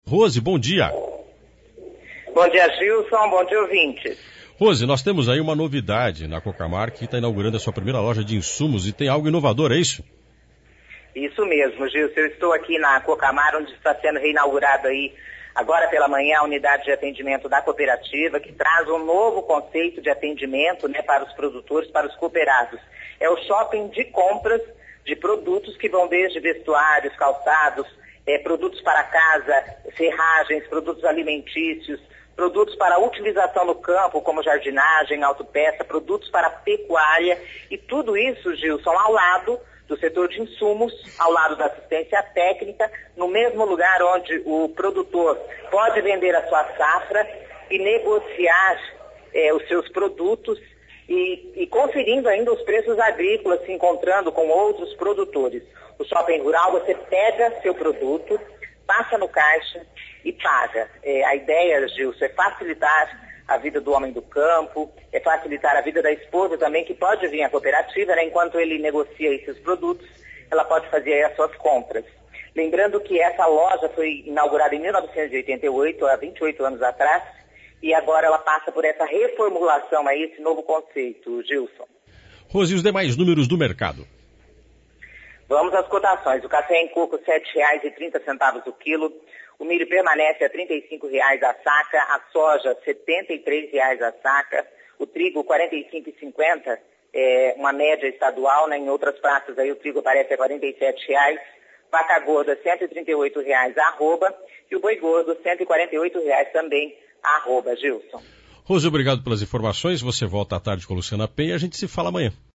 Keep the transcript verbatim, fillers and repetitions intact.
Rose, bom dia. Bom dia, Gilson. Bom dia, ouvintes. Rose, nós temos aí uma novidade na Cocamar, que está inaugurando a sua primeira loja de insumos e tem algo inovador, é isso? Isso mesmo, Gilson. Eu estou aqui na Cocamar, onde está sendo reinaugurada aí, agora pela manhã, a unidade de atendimento da cooperativa, que traz um novo conceito de atendimento, né, para os produtores, para os cooperados. É o shopping de compras de produtos que vão desde vestuários, calçados, é, produtos para casa, ferragens, produtos alimentícios, produtos para utilização no campo, como jardinagem, autopeça, produtos para pecuária, e tudo isso, Gilson, ao lado do setor de insumos, ao lado da assistência técnica, no mesmo lugar onde o produtor pode vender a sua safra e negociar é, os seus produtos e, e conferindo ainda os preços agrícolas, se encontrando com outros produtores. O shopping rural, você pega seu produto, passa no caixa e paga. É, a ideia, Gilson, é facilitar a vida do homem do campo, é facilitar a vida da esposa também, que pode vir à cooperativa, né, enquanto ele negocia esses produtos, ela pode fazer aí as suas compras. Lembrando que essa loja foi inaugurada em mil novecentos e oitenta e oito, há vinte e oito anos atrás, e agora ela passa por essa reformulação, aí, esse novo conceito, Gilson. Rose, e os demais números do mercado? Vamos às cotações. O café em coco, sete reais e trinta centavos o quilo. O milho permanece a trinta e cinco reais a saca. A soja, setenta e três reais a saca. O trigo, quarenta e cinco reais e cinquenta centavos. É uma média estadual, né? Em outras praças aí o trigo aparece a quarenta e sete reais. Vaca gorda, cento e trinta e oito reais a arroba. E o boi gordo, cento e quarenta e oito reais também a arroba, Gilson. Rose, obrigado pelas informações. Você volta à tarde com a Luciana Penha e a gente se fala amanhã.